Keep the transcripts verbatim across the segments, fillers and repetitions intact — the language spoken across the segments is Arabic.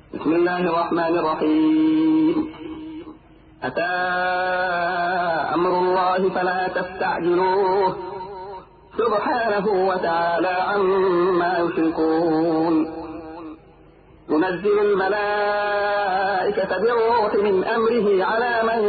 بسم الله الرحمن الرحيم. أتى أمر الله فلا تستعجلوه سبحانه وتعالى عما يشركون. ينزل الملائكة بالروح من أمره على من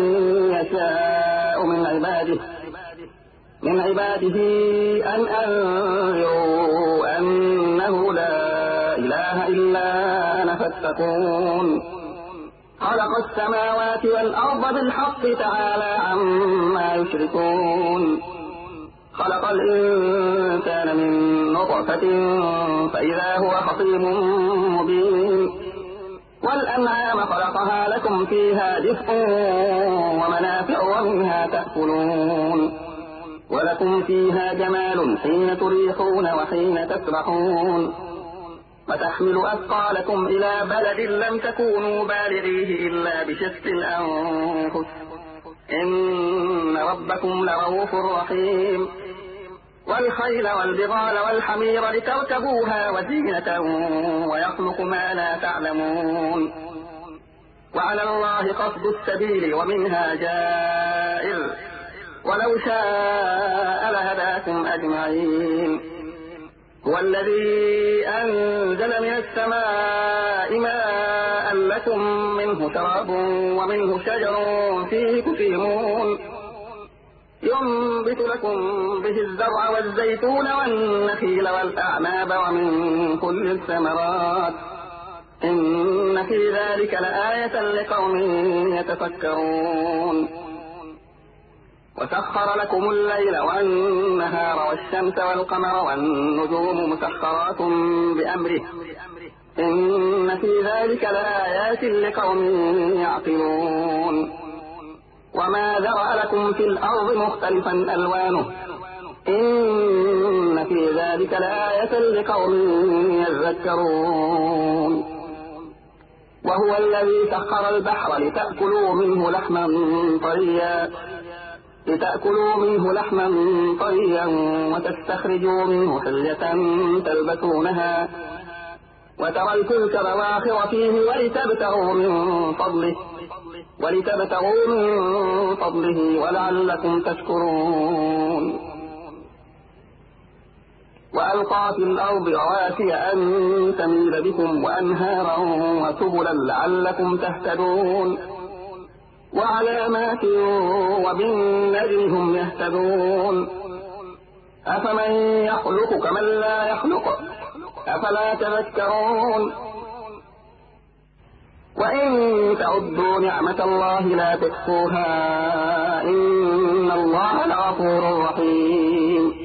يشاء من عباده من عباده أن أنذروا أنه لا إله إلا أنا فاتقون. خلق السماوات والأرض بالحق تعالى عما يشركون. خلق الإنسان من نطفة فإذا هو خصيم مبين. والأنعام خلقها لكم فيها دفء ومنافع ومنها تأكلون ولكم فيها جمال حين تريحون وحين تسرحون. وتحمل أثقالكم إلى بلد لم تكونوا بالغيه إلا بشق الأنفس إن ربكم لرؤوف رحيم. والخيل والبغال والحمير لتركبوها وزينة ويخلق ما لا تعلمون. وعلى الله قصد السبيل ومنها جائر ولو شاء لهداكم أجمعين. هو الذي أنزل من السماء ماء لكم منه شراب ومنه شجر فيه تسيمون. ينبت لكم به الزرع والزيتون والنخيل والأعناب ومن كل الثمرات إن في ذلك لآية لقوم يتفكرون. وسخر لكم الليل والنهار والشمس والقمر والنجوم مسخرات بأمره إن في ذلك لآيات لقوم يعقلون. وما ذرأ لكم في الأرض مختلفا ألوانه إن في ذلك لآية لقوم يذكرون. وهو الذي سخر البحر لتأكلوا منه لحما طريا لتأكلوا منه لحما طريا وتستخرجوا منه حلية تلبسونها وترى الفلك مواخر فيه ولتبتغوا من فضله ولتبتغوا من فضله ولعلكم تشكرون. وألقى في الأرض رواسي أن تميد بكم وأنهارا وسبلا لعلكم تهتدون. وعلامات وبالنجم هم يهتدون. أفمن يخلق كمن لا يخلق أفلا تذكرون. وإن تعدوا نعمة الله لا تحصوها إن الله لغفور رحيم.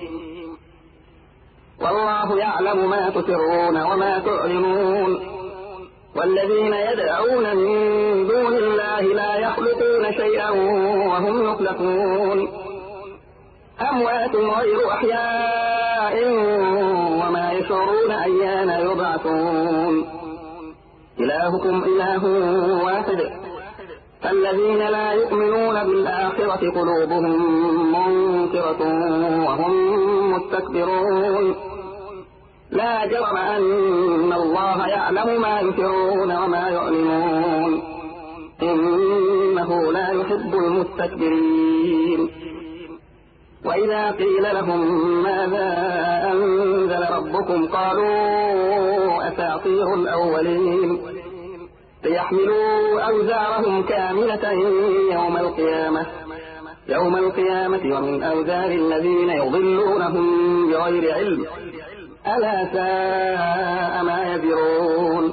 والله يعلم ما تسرون وما تعلنون. والذين يدعون من دون الله لا يخلقون شيئا وهم يخلقون. أموات غير أحياء وما يشعرون أيان يبعثون. إلهكم إله واحد فالذين لا يؤمنون بالآخرة قلوبهم منكرة وهم مستكبرون. لا جرم أن الله يعلم ما يسرون وما يعلنون إنه لا يحب المستكبرين. وإذا قيل لهم ماذا أنزل ربكم قالوا أساطير الأولين ليحملوا أوزارهم كاملة يوم القيامة يوم القيامة ومن أوزار الذين يضلونهم بغير علم ألا ساء ما يزرون.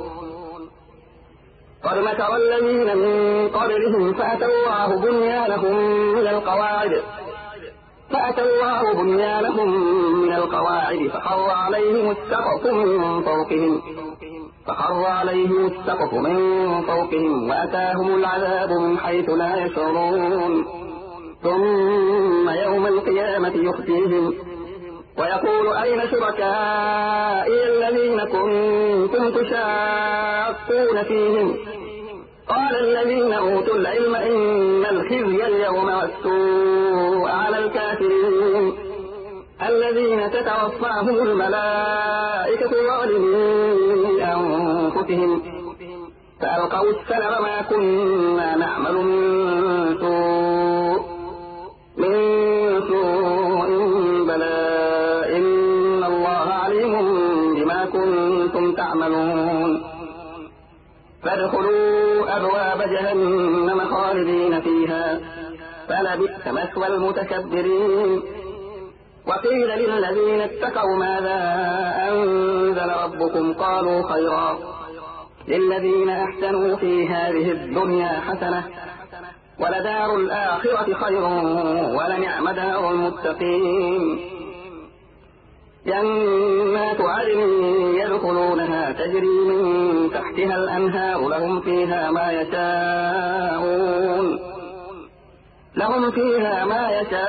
قد مكر الذين من قبلهم فأتوا الله بنيانهم من القواعد فأتى الله بنيانهم من القواعد فخر عليهم السقف من فوقهم فخر عليهم السقف من فوقهم وأتاهم العذاب من حيث لا يشعرون. ثم يوم القيامة يخزيهم ويقول أين شركائي الذين كنتم تشاقون فيهم قال الذين أوتوا العلم إن الخزي اليوم والسوء على الكافرين الذين تتوفاهم الملائكة ظالمي أنفسهم فألقوا السلم ما كنا نعمل من سوء من سوء بلى إن الله عليم بما كنتم تعملون فادخلوا أبواب جهنم خالدين فيها فلبئس مثوى المتكبرين وقيل للذين اتقوا ماذا أنزل ربكم قالوا خيرا للذين أحسنوا في هذه الدنيا حسنة ولدار الآخرة خير ولنعم دار المتقين جنات عدن يدخلونها تجري من تحتها الأنهار لهم فيها ما يشاءون لهم فيها ما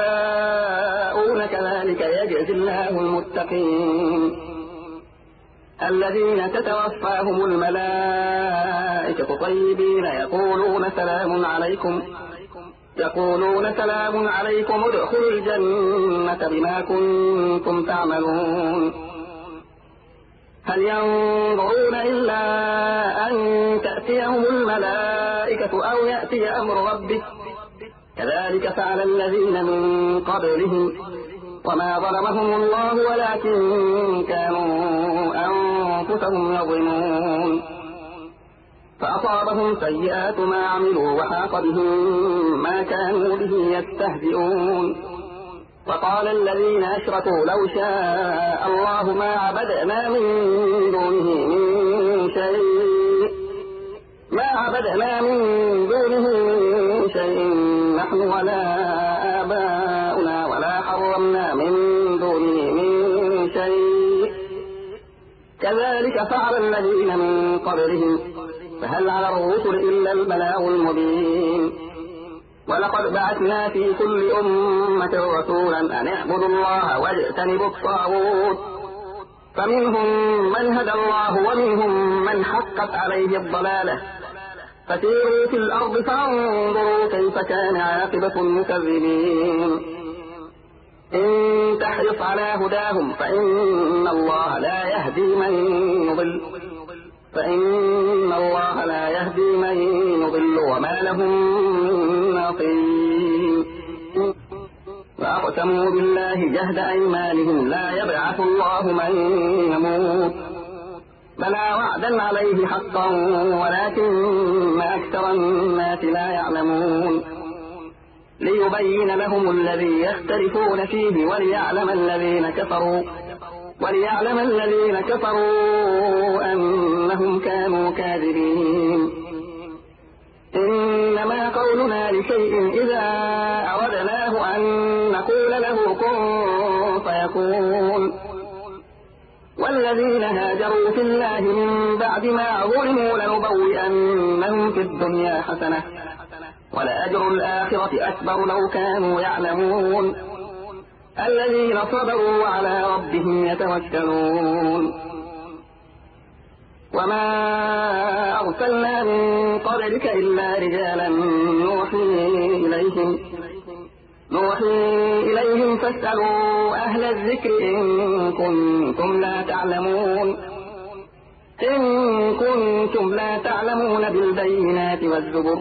يشاءون كذلك يجزي الله المتقين الذين تتوفاهم الملائكة طيبين يقولون سلام عليكم يقولون سلام عليكم ادخلوا الجنة بما كنتم تعملون هل ينظرون إلا أن تأتيهم الملائكة أو يأتي أمر ربك كذلك فعل الذين من قبلهم وما ظلمهم الله ولكن كانوا أنفسهم يظلمون فأصابهم سيئات ما عملوا وحاق بهم ما كانوا به يستهزئون وقال الذين أشركوا لو شاء الله ما عبدنا من دونه من شيء ما عبدنا من دونه من شيء نحن ولا آباؤنا ولا حرمنا من دونه من شيء كذلك فعل الذين من قبلهم فهل على الرسل إلا البلاغ المبين ولقد بعثنا في كل أمة رسولا أن اعبدوا الله واجتنبوا الطاغوت فمنهم من هدى الله ومنهم من حقت عليه الضلالة فسيروا في الأرض فانظروا كيف كان عاقبة المكذبين إن تحرص على هداهم فإن الله لا يهدي من يضل فإن الله لا يهدي من يضل وما لهم من ناصرين وأقسموا بالله جهد أيمانهم لا يبعث الله من يموت بلى وعدا عليه حقا ولكن أكثر الناس لا يعلمون ليبين لهم الذي يختلفون فيه وليعلم الذين كفروا وليعلم الذين كفروا أنهم كانوا كاذبين إنما قولنا لشيء إذا أردناه أن نقول له كن فيكون والذين هاجروا في الله من بعد ما ظلموا لنبوئنهم في الدنيا حسنة ولأجر الآخرة أكبر لو كانوا يعلمون الذين صبروا وعلى ربهم يتوكلون وما أرسلنا من قبلك إلا رجالا نوحي إليهم نوحي إليهم فاسألوا أهل الذكر إن كنتم لا تعلمون إن كنتم لا تعلمون بالبينات والزبر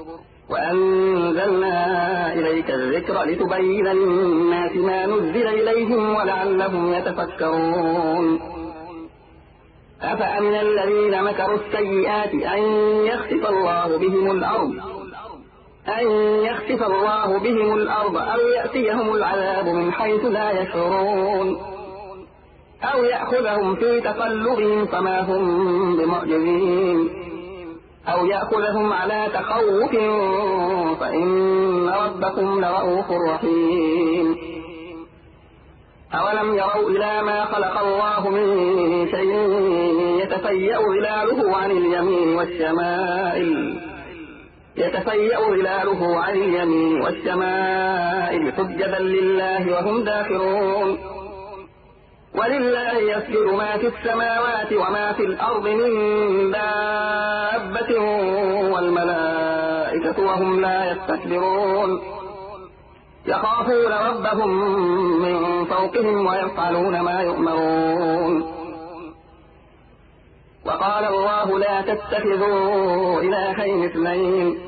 وأنزلنا إليك الذكر لتبين للناس ما نزل إليهم ولعلهم يتفكرون أفأمن الذين مكروا السيئات أن يخسف الله بهم الأرض أن يخسف الله بهم الأرض أو يأتيهم العذاب من حيث لا يشعرون أو يأخذهم في تقلبهم فما هم بمعجزين أو يأخذهم على تخوف فإن ربكم لرؤوف رحيم أولم يروا إلى ما خلق الله من شيء يتفيأ ظلاله عن اليمين والشمائل يتفيأ ظلاله عن اليمين والشمائل سجدا لله وهم داخرون ولله يسجد ما في السماوات وما في الأرض من دابة والملائكة وهم لا يستكبرون يخافون ربهم من فوقهم ويفعلون ما يؤمرون وقال الله لا تتخذوا إلهين اثنين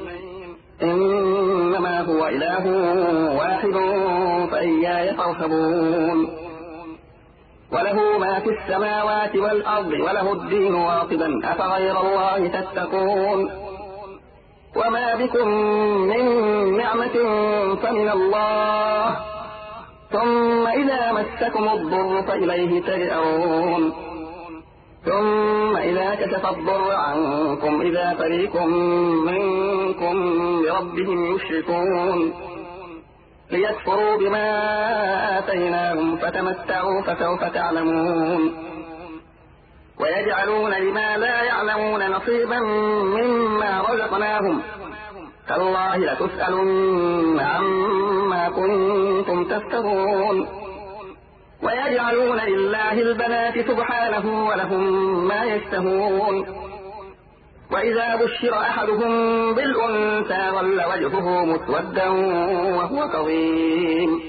إنما هو إله واحد فإياي فارهبون وله ما في السماوات والأرض وله الدين واصبا أفغير الله تتقون وما بكم من نعمة فمن الله ثم إذا مسكم الضر فإليه تجأرون ثم إذا كشف الضر عنكم إذا فريق منكم بربهم يشركون ليكفروا بما آتيناهم فتمتعوا فسوف تعلمون ويجعلون لما لا يعلمون نصيبا مما رزقناهم تالله لتسألن عما كنتم تفترون ويجعلون لله البنات سبحانه ولهم ما يشتهون وإذا بشر أحدهم بالأنثى ظل وجهه مسودا وهو كظيم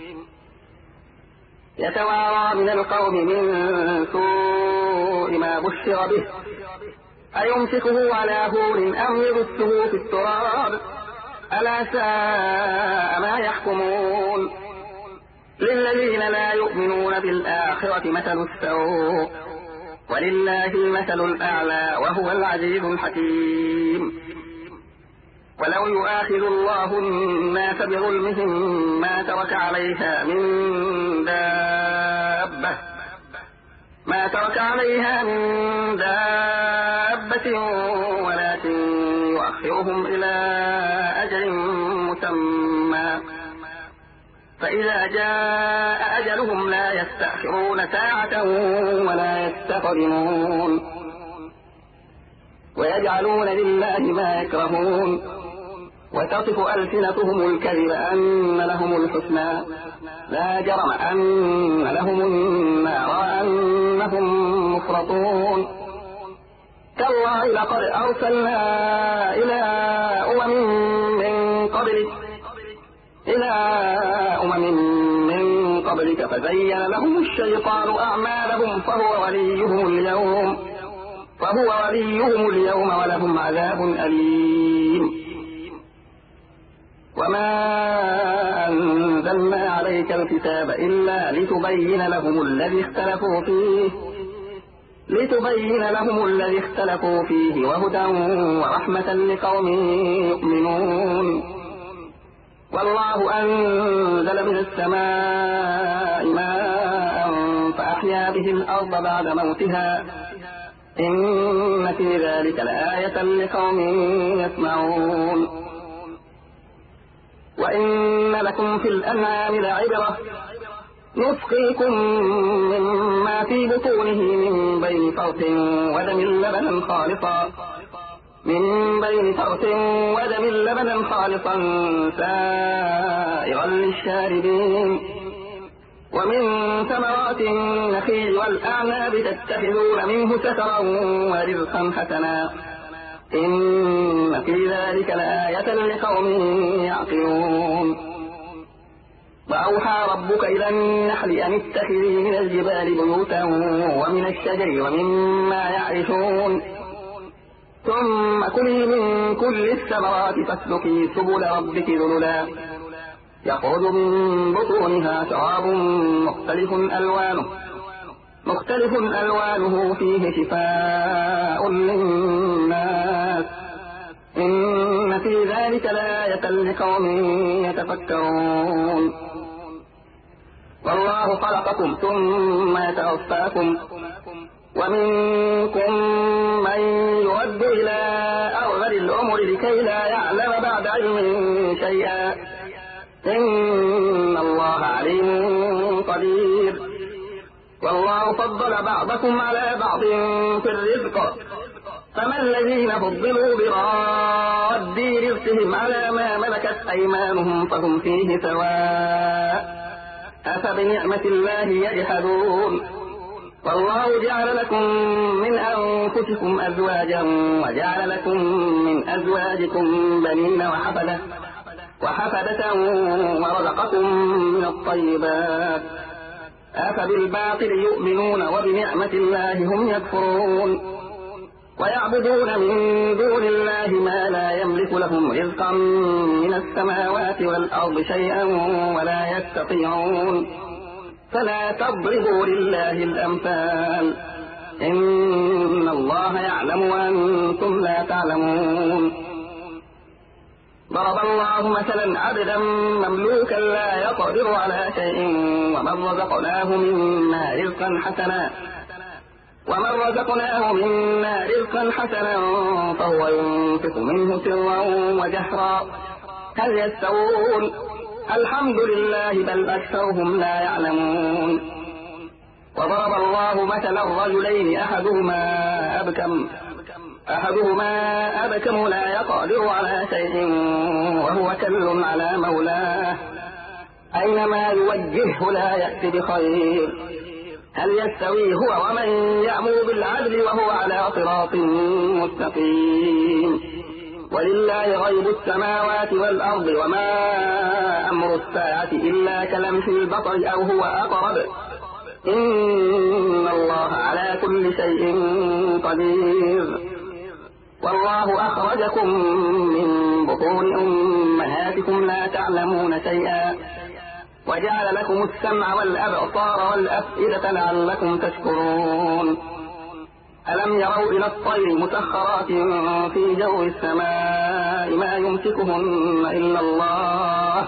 يتوارى من القوم من سوء ما بشر به أيمسكه على هون أم يدسه في التراب ألا ساء ما يحكمون للذين لا يؤمنون بالآخرة مثل السوء ولله المثل الأعلى وهو العزيز الحكيم ولو يؤاخذ الله الناس بظلمهم ما ترك عليها من دابة ما ترك عليها من دابة ولكن يؤخرهم إلى أجل مسمى فإذا جاء أجلهم لا يستأخرون ساعة ولا يستقدمون ويجعلون لله ما يكرهون وتصف ألسنتهم الكذب أن لهم الحسنى لا جرم أن لهم النار وأنهم مفرطون تالله لقد أرسلنا إلى أمم من قبلك إلى أمم من قبلك فزين لهم الشيطان أعمالهم فهو وليهم اليوم فهو وليهم اليوم ولهم عذاب أليم وما أنزلنا عليك الكتاب إلا لتبين لهم الذي اختلفوا فيه لتبين لهم الذي اختلفوا فيه وهدى ورحمة لقوم يؤمنون والله أنزل من السماء ماء فأحيا به الأرض بعد موتها إن في ذلك لآية لقوم يسمعون وإن لكم في الأنعام لعبرة نسقيكم مما في بطونه من بين فرث ودم لبنا خالصا من بين فرث ودم لبنا خالصا سائغا للشاربين ومن ثمرات النخيل والأعناب تتخذون منه سكرا ورزقا حسنا إن في ذلك لآية لقوم يعقلون وأوحى ربك إلى النحل أن اتخذي من الجبال بيوتا ومن الشجر ومما يعرشون ثم كلي من كل الثمرات فاسلكي سبل ربك ذللا يخرج من بطونها شراب مختلف ألوانه مختلف ألوانه فيه شفاء للناس إن في ذلك لآية لقوم يتفكرون والله خلقكم ثم يتوفاكم ومنكم من يرد إلى أرذل العمر لكي لا يعلم بعد علم شيئا إن الله عليم قدير والله فضل بعضكم على بعض في الرزق فما الذين فضلوا براد رزقهم على ما ملكت أيمانهم فهم فيه سواء أفبنعمة الله يجحدون والله جعل لكم من أنفسكم أزواجا وجعل لكم من أزواجكم بنين وحفدة وحفدة ورزقكم من الطيبات أفبالباطل يؤمنون وبنعمة الله هم يكفرون ويعبدون من دون الله ما لا يملك لهم رزقا من السماوات والأرض شيئا ولا يستطيعون فلا تضربوا لله الأمثال إن الله يعلم وأنتم لا تعلمون. ضرب الله مثلا عبدا مملوكا لا يقدر على شيء ومن رزقناه منا رزقا حسنا ومن رزقناه منا رزقا حسنا فهو ينفق منه سرا وجهرا هل يستوون الحمد لله بل أكثرهم لا يعلمون. وضرب الله مثلا رجلين أحدهما أبكم أحدهما أبكم لا يقدر على شيء وهو كل على مولاه أينما يوجهه لا يأتي بخير هل يستوي هو ومن يأمر بالعدل وهو على صراط مستقيم. ولله غيب السماوات والأرض وما أمر الساعة إلا كلمح البصر أو هو أقرب إن الله على كل شيء قدير. والله أخرجكم من بطون أمهاتكم لا تعلمون شيئا وجعل لكم السمع والأبصار والأفئدة لعلكم تشكرون. ألم يروا إلى الطير مسخرات في جو السماء ما يمسكهن إلا الله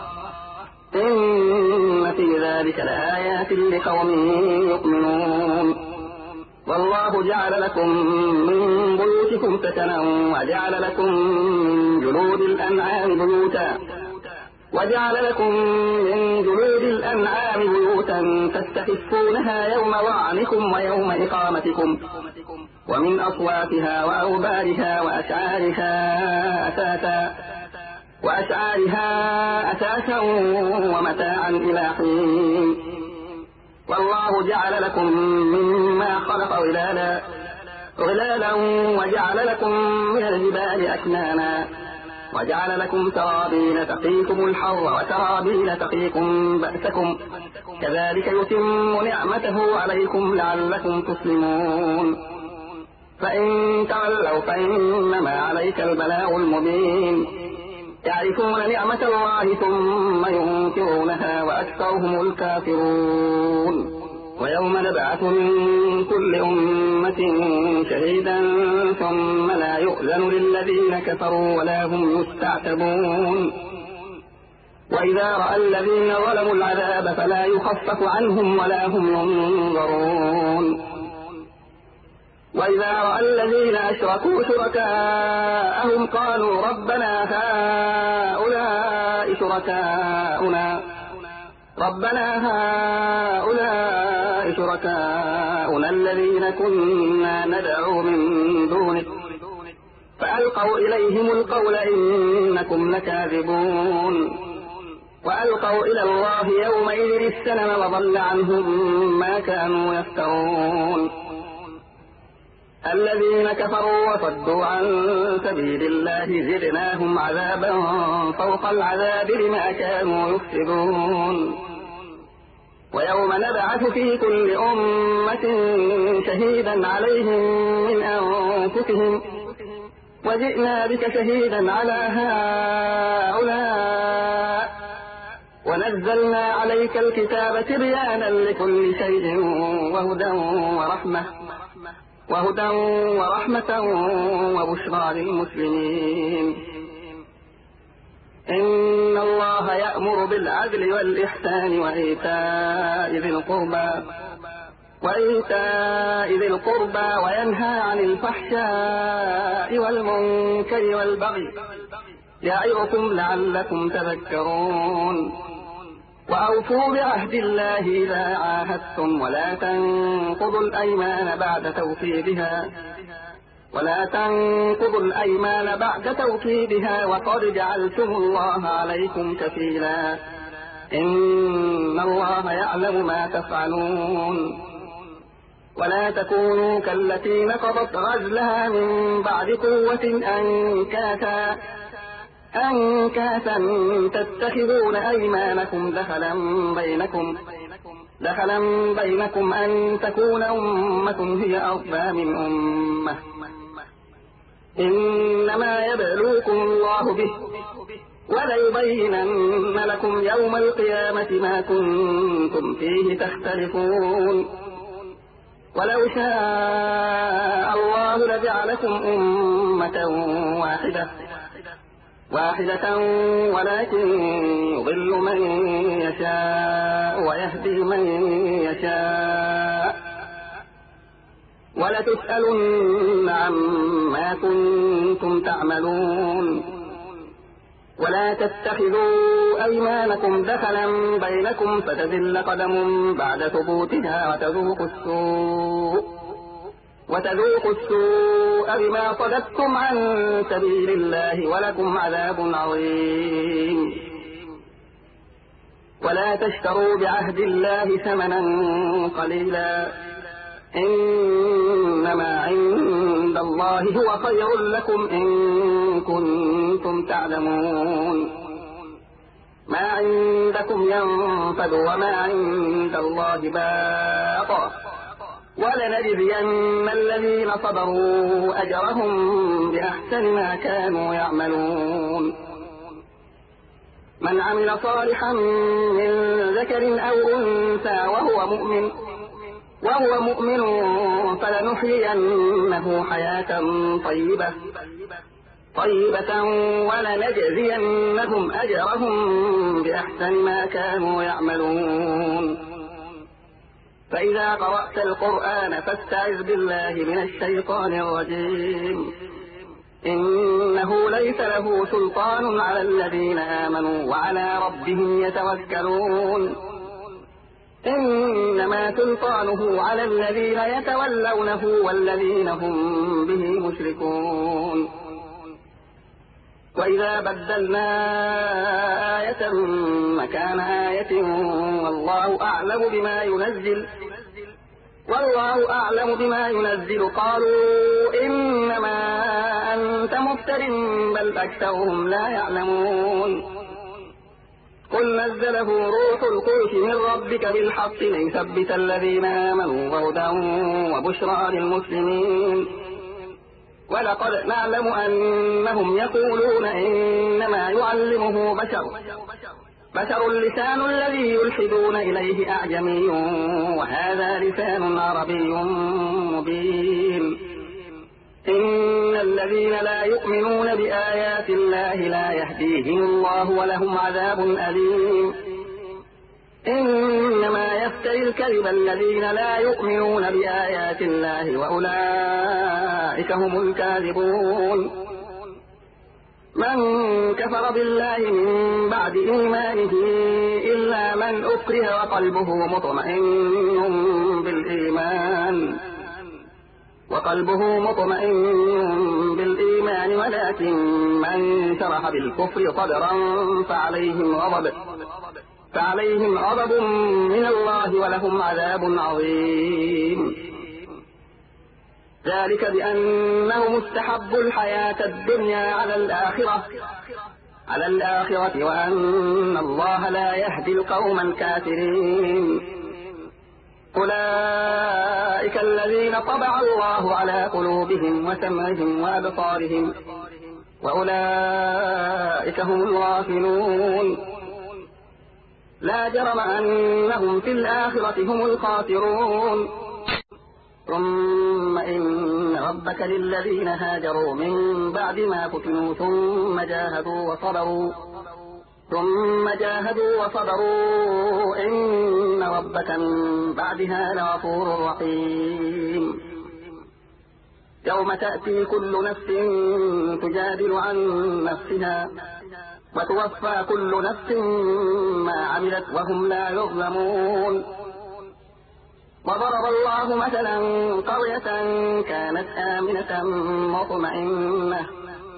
إن في ذلك لآيات لقوم يؤمنون. والله جعل لكم من بيوتكم سكنا وجعل لكم من جلود الأنعام بيوتا وجعل لكم من جلود الأنعام بيوتا تستخفونها يوم ظعنكم ويوم إقامتكم ومن أصواتها وأوبارها وأشعارها أثاثا وأشعارها أثاثا ومتاعا إلى حين. والله جعل لكم مما خلق ظلالا ظلالا وجعل لكم من الجبال أكنانا وجعل لكم سرابيل تقيكم الحر وسرابيل تقيكم بأسكم كذلك يتم نعمته عليكم لعلكم تسلمون. فإن تولوا فإنما عليك البلاغ المبين يعرفون نعمة الله ثم ينكرونها وأكثرهم الكافرون. ويوم نبعث من كل أمة شهيدا ثم لا يؤذن للذين كفروا ولا هم يستعتبون. وإذا رأى الذين ظلموا العذاب فلا يخفف عنهم ولا هم ينظرون. وإذا رأى الذين أشركوا شركاءهم قالوا ربنا هؤلاء شركاؤنا ربنا هؤلاء شركاؤنا الذين كنا ندعو من دونك فألقوا إليهم القول إنكم لكاذبون. وألقوا إلى الله يومئذ السلم وضل عنهم ما كانوا يفترون. الذين كفروا وصدوا عن سبيل الله زدناهم عذابا فوق العذاب بما كانوا يفسدون. ويوم نبعث في كل أمة شهيدا عليهم من أنفسهم وجئنا بك شهيدا على هؤلاء ونزلنا عليك الكتاب تبيانا لكل شيء وهدى ورحمة وهدى ورحمة وبشرى للمسلمين. إن الله يأمر بالعدل والإحسان وإيتاء ذي القربى وإيتاء ذي القربى وينهى عن الفحشاء والمنكر والبغي يعظكم لعلكم تذكرون. وأوفوا بعهد الله إذا عاهدتم ولا تنقضوا الأيمان بعد توكيدها ولا تنقضوا الأيمان بعد توكيدها وقد جعلتم الله عليكم كفيلا إن الله يعلم ما تفعلون. ولا تكونوا كالتي نقضت غزلها من بعد قوة أنكاثا أنكاثا تتخذون أيمانكم دخلا بينكم دخلا بينكم أن تكون أمة هي أربى من أمة إنما يبلوكم الله به وليبينن لكم يوم القيامة ما كنتم فيه تختلفون ولو شاء الله لجعلكم أمة واحدة واحدة ولكن يضل من يشاء ويهدي من يشاء ولتسألن عما كنتم تعملون ولا تتخذوا أيمانكم دخلا بينكم فتزل قدم بعد ثبوتها وتذوقوا السوء وتذوقوا السوء بما صددتم عن سبيل الله ولكم عذاب عظيم ولا تشتروا بعهد الله ثمنا قليلا إنما عند الله هو خير لكم إن كنتم تعلمون ما عندكم ينفد وما عند الله باق ولنجزين الذين صبروا أجرهم بأحسن ما كانوا يعملون من عمل صالحا من ذكر أو أنثى وهو مؤمن وهو مؤمن فلنحيينه حياة طيبة طيبة ولنجزينهم أجرهم بأحسن ما كانوا يعملون فإذا قرأت القرآن فاستعذ بالله من الشيطان الرجيم إنه ليس له سلطان على الذين آمنوا وعلى ربهم يتوكلون إنما سلطانه على الذين يتولونه والذين هم به مشركون وإذا بدلنا آية مكان آية والله أعلم بما ينزل والله أعلم بما ينزل قالوا إنما أنت مفتر بل أكثرهم لا يعلمون قل نزله روح القدس من ربك بالحق ليثبت الذين آمنوا وهدى وبشرى للمسلمين ولقد نعلم أنهم يقولون إنما يعلمه بشر بشر اللسان الذي يلحدون إليه أعجمي وهذا لسان عربي مبين إن الذين لا يؤمنون بآيات الله لا يهديهم الله ولهم عذاب أليم إنما يفتري الكذب الذين لا يؤمنون بآيات الله وأولئك هم الكاذبون من كفر بالله من بعد إيمانه إلا من أكره وقلبه مطمئن بالإيمان وقلبه مطمئن بالإيمان ولكن من شرح بالكفر صدرا فعليهم غضب فعليهم غضب من الله ولهم عذاب عظيم ذلك بأنهم استحبوا الحياة الدنيا على الآخرة على الآخرة وأن الله لا يهدي القوم الكافرين أولئك الذين طبع الله على قلوبهم وسمعهم وأبصارهم وأولئك هم الغافلون لا جرم أنهم في الآخرة هم الخاسرون ثم إن ربك للذين هاجروا من بعد ما فتنوا ثم جاهدوا وصبروا ثم جاهدوا وصبروا إن ربك من بعدها لغفور رحيم يوم تأتي كل نفس تجادل عن نفسها وتوفى كل نفس ما عملت وهم لا يظلمون وضرب الله مثلا قرية كانت آمنة مطمئنة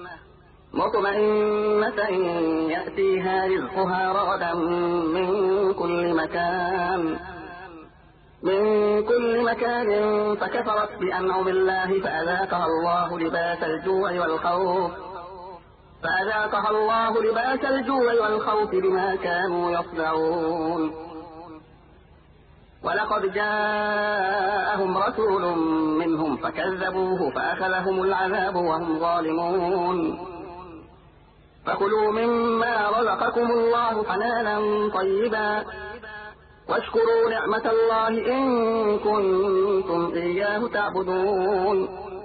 مطمئنة يأتيها رزقها رغدا من كل مكان من كل مكان فكفرت بأنعم الله فأذاقها الله لباس الجوع والخوف فأذاقها الله لباس الجوع والخوف بما كانوا يصنعون ولقد جاءهم رسول منهم فكذبوه فأخذهم العذاب وهم ظالمون فكلوا مما رزقكم الله حلالا طيبا واشكروا نعمة الله إن كنتم إياه تعبدون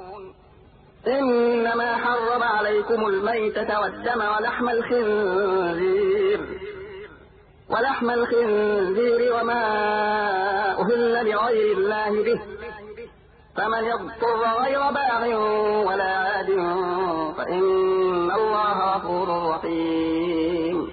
إنما حرم عليكم الميتة والدم ولحم الخنزير ولحم الخنزير وما أهل لغير الله به فمن يضطر غير باغ ولا عاد فإن الله غفور رحيم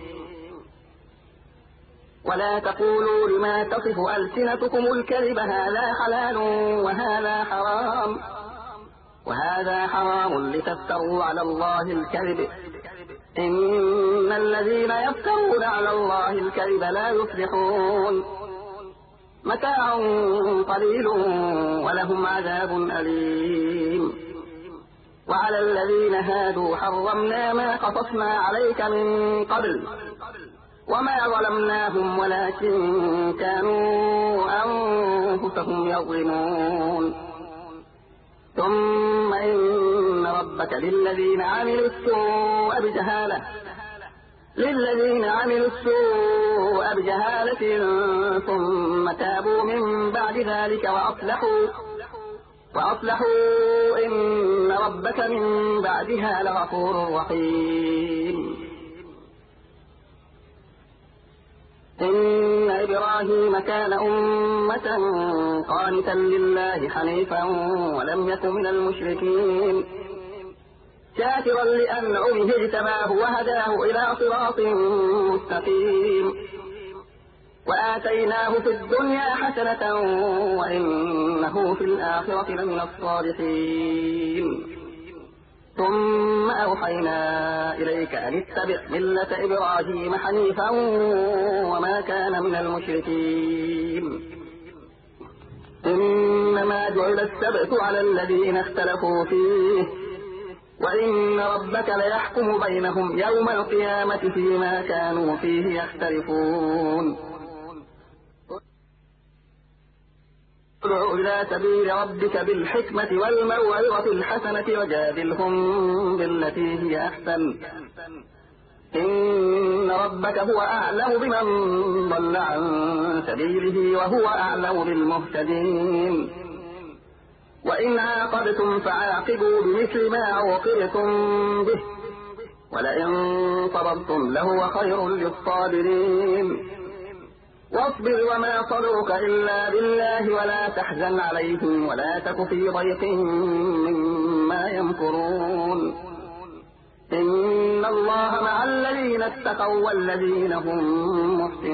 ولا تقولوا لما تصف ألسنتكم الكذب هذا حلال وهذا حرام وهذا حرام لتفتروا على الله الكذب إن الذين يفترون على الله الكذب لا يفلحون متاع قليل ولهم عذاب أليم وعلى الذين هادوا حرمنا ما قصصنا عليك من قبل وما ظلمناهم ولكن كانوا أنفسهم يظلمون ثم إن ربك للذين عملوا السوء بجهالة للذين عملوا السوء بجهالة ثم تابوا من بعد ذلك وأصلحوا وأصلحوا إن ربك من بعدها لغفور رحيم إن إبراهيم كان أمة قانتا لله حنيفا ولم يكن من المشركين شاكرا لأنعمه اجتباه وهداه إلى صراط مستقيم وآتيناه في الدنيا حسنة وإنه في الآخرة لمن الصالحين ثم أوحينا إليك أن اتبع ملة إبراهيم حنيفا وما كان من المشركين إنما جعل السبت على الذين اختلفوا فيه وإن ربك ليحكم بينهم يوم القيامة فيما كانوا فيه يختلفون ادع إلى سبيل ربك بالحكمة والموعظة الحسنة وجادلهم بالتي هي أحسن إن ربك هو أعلم بمن ضل عن سبيله وهو أعلم بالمهتدين وإن عاقبتم فعاقبوا بمثل ما عوقبتم به ولئن صبرتم لهو خير للصابرين واصبر وما صبرك إلا بالله ولا تحزن عليهم ولا تك في ضيق مما يمكرون إن الله مع الذين اتقوا والذين هم محسنون